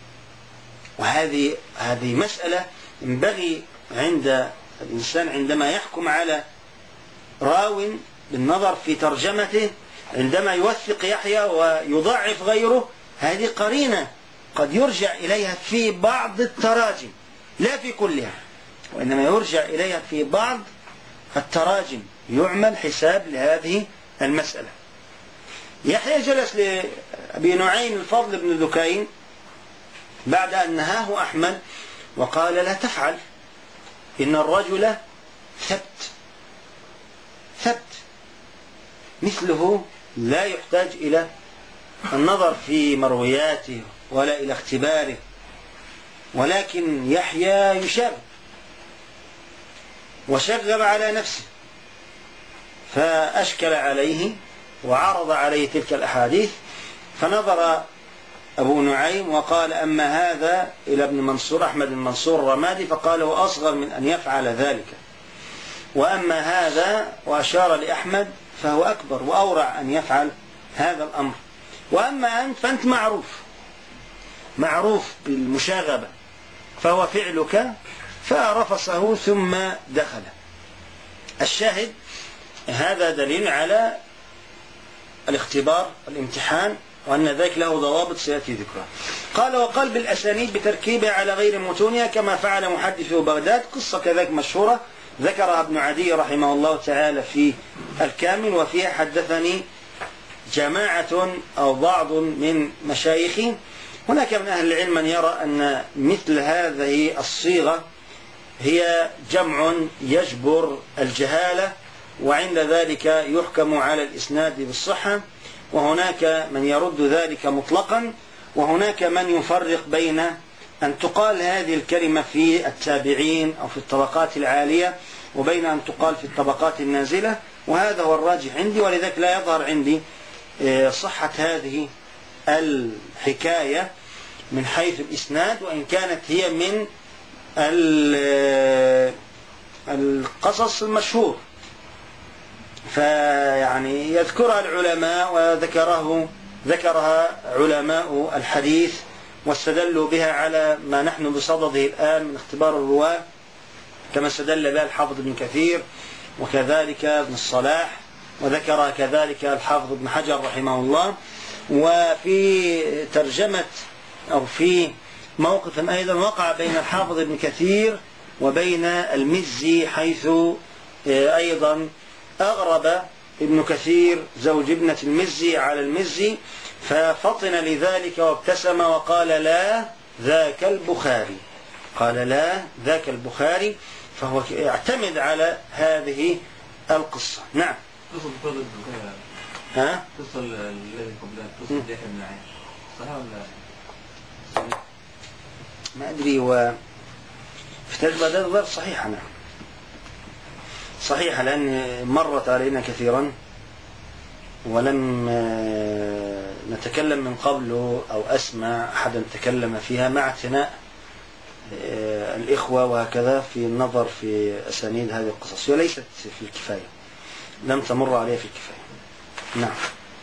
Speaker 5: وهذه مسألة ينبغي عند الإنسان عندما يحكم على راو بالنظر في ترجمته، عندما يوثق يحيى ويضعف غيره، هذه قرينة قد يرجع إليها في بعض التراجم، لا في كلها، وإنما يرجع إليها في بعض التراجم، يعمل حساب لهذه المسألة. يحيى جلس لأبي نعيم الفضل بن ذكين بعد أن نهاه أحمد وقال لا تفعل، إن الرجل ثبت مثله لا يحتاج إلى النظر في مروياته ولا إلى اختباره، ولكن يحيى يشاغب وشغب على نفسه، فأشكل عليه وعرض عليه تلك الأحاديث، فنظر أبو نعيم وقال أما هذا إلى ابن منصور أحمد بن منصور الرمادي، فقال هو أصغر من أن يفعل ذلك، وأما هذا وأشار لأحمد فهو أكبر وأورع أن يفعل هذا الأمر، وأما أنت فأنت معروف بالمشاغبة، فهو فعلك، فرفصه ثم دخل. الشاهد هذا دليل على الاختبار والامتحان، وأن ذلك له ضوابط سيأتي ذكرها. قال وقال بالأسانيد بتركيبها على غير متونها كما فعل محدث بغداد، قصة كذلك مشهورة ذكرها ابن عدي رحمه الله تعالى في الكامل، وفيها حدثني جماعة أو بعض من مشايخي. هناك من أهل العلم من يرى أن مثل هذه الصيغة هي جمع يجبر الجهالة، وعند ذلك يحكم على الإسناد بالصحة، وهناك من يرد ذلك مطلقا، وهناك من يفرق بين أن تقال هذه الكلمة في التابعين أو في الطبقات العالية، وبين أن تقال في الطبقات النازلة، وهذا هو الراجح عندي. ولذلك لا يظهر عندي صحة هذه الحكاية من حيث الإسناد، وإن كانت هي من القصص المشهور، فيعني يذكرها العلماء وذكرها علماء الحديث، واستدلوا بها على ما نحن بصدده الآن من اختبار الرواة، كما استدل بها الحافظ ابن كثير وكذلك ابن الصلاح، وذكرها كذلك الحافظ ابن حجر رحمه الله. وفي ترجمة أو في موقف أيضا وقع بين الحافظ ابن كثير وبين المزي، حيث أيضا أغرب ابن كثير زوج ابنة المزي على المزي، ففطن لذلك وابتسم وقال لا ذاك البخاري، قال لا ذاك البخاري، فهو يعتمد على هذه القصة. نعم. ها؟
Speaker 8: قصة الذي قبلها قصة يحيى بن عياش صحيح ولا
Speaker 5: ما أدري، في ترجمة غير صحيحة. نعم صحيحة، لأن مرت علينا كثيرا ولم نتكلم من قبل أو أسمع أحدا تكلم فيها، مع اعتناء الإخوة وهكذا في النظر في أسانيد هذه القصص، وليست في الكفاية، لم تمر عليها في الكفاية. نعم.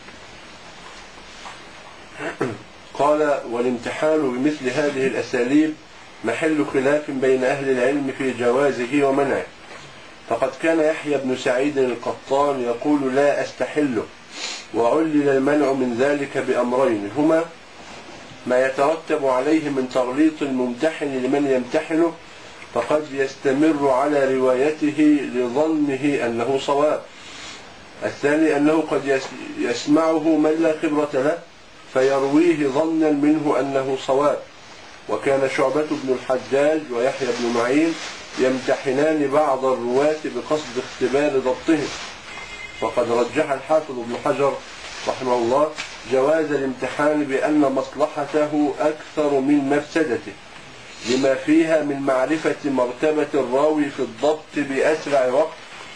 Speaker 6: قال: والامتحان بمثل هذه الأساليب محل خلاف بين أهل العلم في جوازه ومنعه، فقد كان يحيى بن سعيد القطان يقول لا أستحله، وعلل المنع من ذلك بأمرين، هما ما يترتب عليه من تغليط الممتحن لمن يمتحنه، فقد يستمر على روايته لظنه أنه صواب. الثاني أنه قد يسمعه من لا خبرة له فيرويه ظنا منه أنه صواب. وكان شعبة بن الحجاج ويحيى بن معين يمتحنان بعض الرواة بقصد اختبار ضبطهم، وقد رجح الحافظ ابن حجر رحمه الله جواز الامتحان بأن مصلحته أكثر من مفسدته، لما فيها من معرفة مرتبة الراوي في الضبط بأسرع وقت،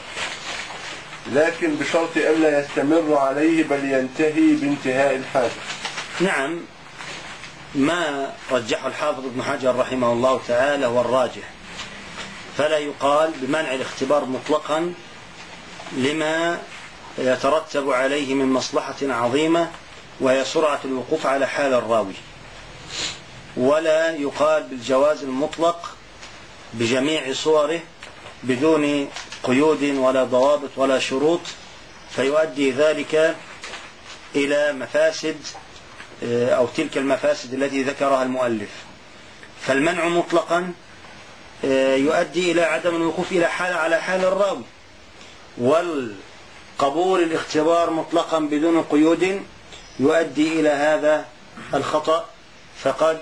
Speaker 6: لكن بشرط ألا يستمر عليه بل ينتهي بانتهاء الحاجة.
Speaker 5: نعم، ما رجحه الحافظ ابن حجر رحمه الله تعالى هو الراجح، فلا يقال بمنع الاختبار مطلقا لما يترتب عليه من مصلحة عظيمة وهي سرعة الوقوف على حال الراوي، ولا يقال بالجواز المطلق بجميع صوره بدون قيود ولا ضوابط ولا شروط، فيؤدي ذلك إلى مفاسد أو تلك المفاسد التي ذكرها المؤلف. فالمنع مطلقا يؤدي إلى عدم الوقوف إلى على حال الراوي، والقبول الاختبار مطلقا بدون قيود يؤدي إلى هذا الخطأ، فقد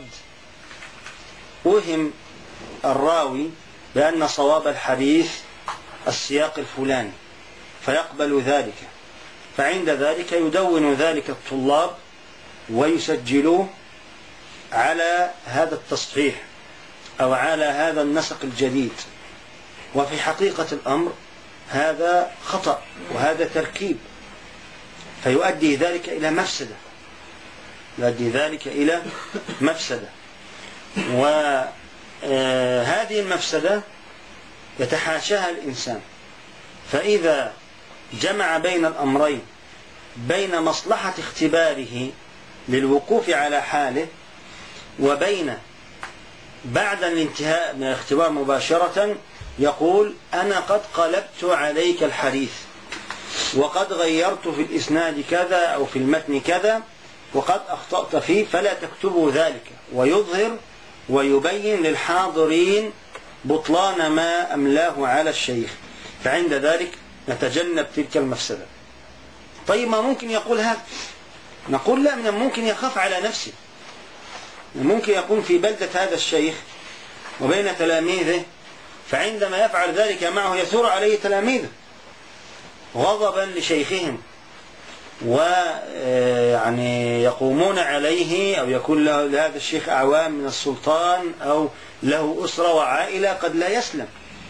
Speaker 5: أوهم الراوي بأن صواب الحديث السياق الفلاني فيقبل ذلك، فعند ذلك يدون ذلك الطلاب ويسجلوه على هذا التصحيح أو على هذا النسق الجديد، وفي حقيقة الأمر هذا خطأ وهذا تركيب، فيؤدي ذلك إلى مفسدة، يؤدي ذلك إلى مفسدة، وهذه المفسدة يتحاشاها الإنسان. فإذا جمع بين الأمرين، بين مصلحة اختباره للوقوف على حاله وبين بعد الانتهاء من الاختبار مباشرة يقول أنا قد قلبت عليك الحديث وقد غيرت في الإسناد كذا أو في المتن كذا وقد أخطأت فيه، فلا تكتبوا ذلك، ويظهر ويبين للحاضرين بطلان ما أملاه على الشيخ، فعند ذلك نتجنب تلك المفسدة. طيب ما ممكن يقول هذا؟ نقول لا، من ممكن يخاف على نفسه، ممكن يكون في بلدة هذا الشيخ وبين تلاميذه، فعندما يفعل ذلك معه يثور عليه تلاميذه غضبا لشيخهم، ويعني يقومون عليه، أو يكون له لهذا الشيخ أعوام من السلطان أو له أسرة وعائلة قد لا يسلم،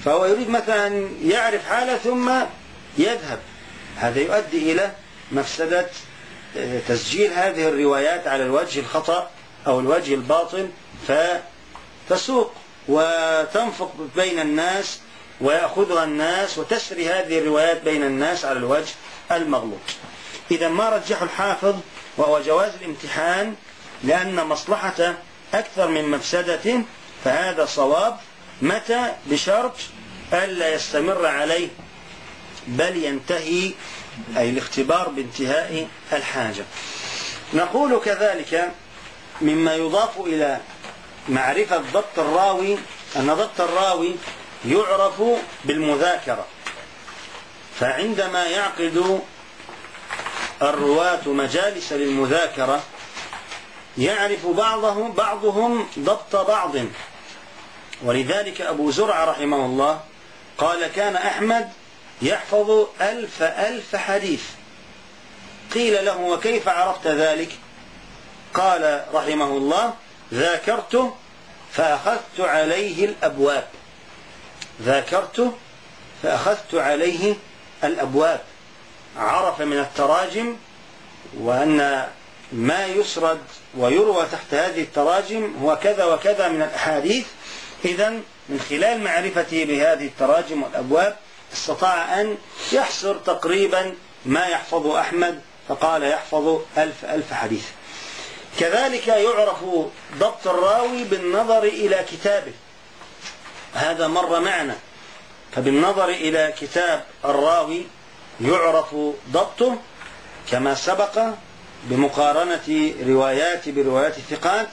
Speaker 5: فهو يريد مثلا يعرف حالة ثم يذهب، هذا يؤدي إلى مفسدة تسجيل هذه الروايات على الوجه الخطأ أو الوجه الباطل، فتسوق وتنفق بين الناس ويأخذها الناس وتسري هذه الروايات بين الناس على الوجه المغلوط. إذا ما رجح الحافظ وهو جواز الامتحان لأن مصلحته أكثر من مفسدته، فهذا صواب، متى؟ بشرط ألا يستمر عليه بل ينتهي، أي الاختبار بانتهاء الحاجة. نقول كذلك مما يضاف إلى معرفة ضبط الراوي أن ضبط الراوي يعرف بالمذاكرة، فعندما يعقد الرواة مجالس للمذاكرة يعرف بعضهم ضبط بعض. ولذلك أبو زرع رحمه الله قال كان أحمد يحفظ 1000 حديث. قيل له وكيف عرفت ذلك؟ قال رحمه الله ذاكرته فأخذت عليه الأبواب. ذاكرته فأخذت عليه الأبواب، عرف من التراجم وأن ما يسرد ويروى تحت هذه التراجم هو كذا وكذا من الأحاديث. إذن من خلال معرفته بهذه التراجم والأبواب استطاع أن يحصر تقريبا ما يحفظه أحمد، فقال يحفظ 1000 حديث. كذلك يعرف ضبط الراوي بالنظر إلى كتابه، هذا مر معنا، فبالنظر إلى كتاب الراوي يعرف ضبطه كما سبق بمقارنة روايات بروايات الثقات،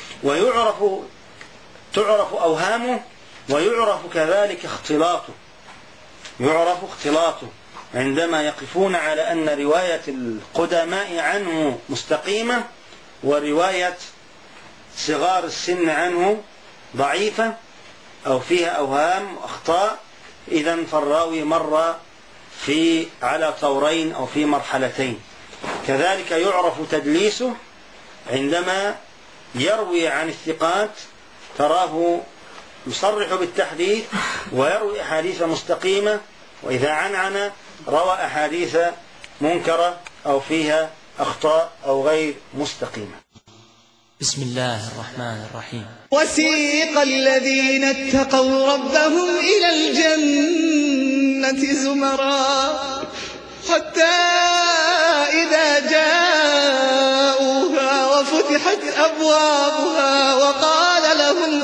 Speaker 5: تعرف أوهامه، ويعرف كذلك اختلاطه. يعرف اختلاطه عندما يقفون على أن رواية القدماء عنه مستقيمة ورواية صغار السن عنه ضعيفة أو فيها أوهام وأخطاء، إذن فالراوي مر على طورين أو في مرحلتين. كذلك يعرف تدليسه عندما يروي عن الثقات تراه يصرح بالتحديث ويروي أحاديث مستقيمة، وإذا عنعن روى أحاديث منكرة أو فيها أخطاء أو غير مستقيمة.
Speaker 3: بسم الله الرحمن الرحيم.
Speaker 2: وسيق الذين اتقوا ربهم إلى الجنة زمرا حتى إذا جاءوها وفتحت أبوابها وقال لهم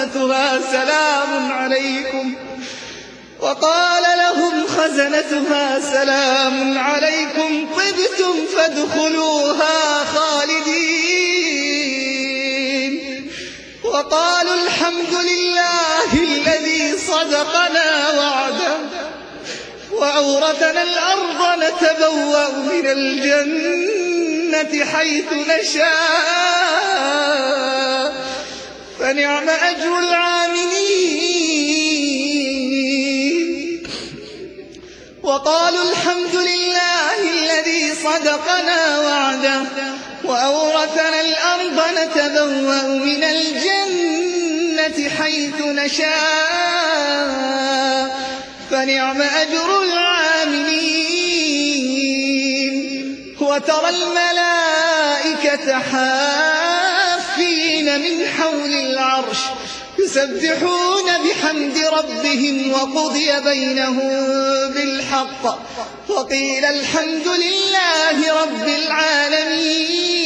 Speaker 2: خزنتها سلام عليكم طبتم فادخلوها خالدين وقالوا الحمد لله الذي صدقنا وعده وأورثنا الأرض نتبوأ من الجنة حيث نشاء فنعم أجر العاملين. وقالوا الحمد لله الذي صدقنا وعده وأورثنا الأرض نتبوأ من الجنة حيث نشاء فنعم أجر العاملين. وترى الملائكة حافين من حول العرش يسبحون بحمد ربهم وقضي بينهم بالحق وقيل الحمد لله رب العالمين.